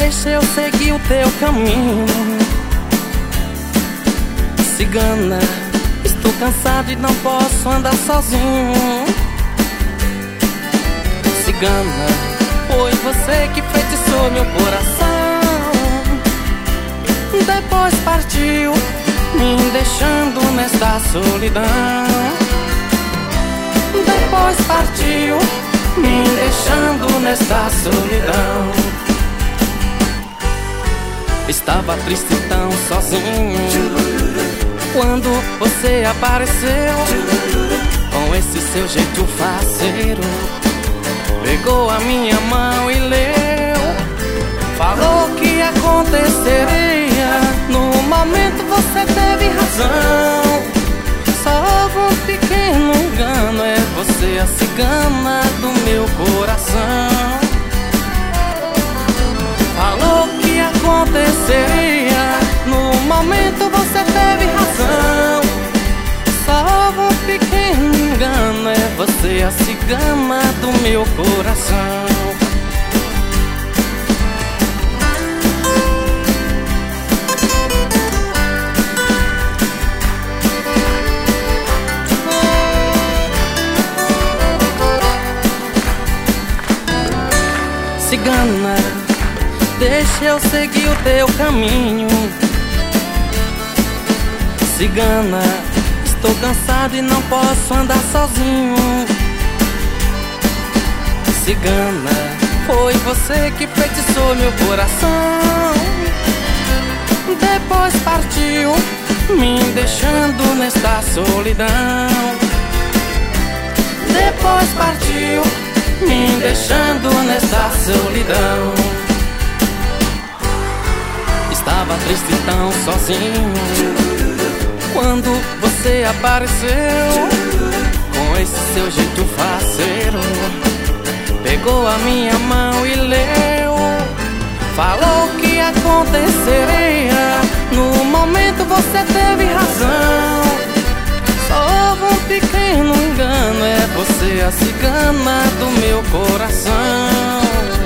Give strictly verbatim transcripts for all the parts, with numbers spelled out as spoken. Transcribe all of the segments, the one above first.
deixa eu seguir o teu caminho. Cigana, estou cansado e não posso andar sozinho. Cigana, foi você que feitiçou meu coração. Depois partiu, me deixando nesta solidão. Depois partiu, me deixando nesta solidão. Estava triste e tão sozinho quando você apareceu, com esse seu jeito faceiro. Pegou a minha mão e leu, falou que aconteceria. No momento você teve razão. Só houve um pequeno engano, é você a cigana do meu coração. Falou que aconteceria, no momento você teve razão. Só houve um pequeno engano, é você a cigana do meu coração. Cigana, deixa eu seguir o teu caminho. Cigana, estou cansado e não posso andar sozinho. Cigana, foi você que feitiçou meu coração. Depois partiu, me deixando nesta solidão. Depois partiu, me deixando nesta solidão. Estava triste e tão sozinho quando você apareceu, com esse seu jeito faceiro. Pegou a minha mão e leu, falou que aconteceria. No momento você teve razão. Só houve um pequeno engano, é você a cigana do meu coração.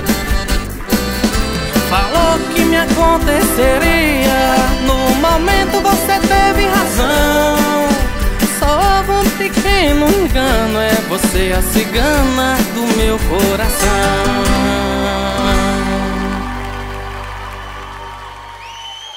Falou que me aconteceria, no momento você teve razão. Só houve um pequeno engano, é você a cigana do meu coração.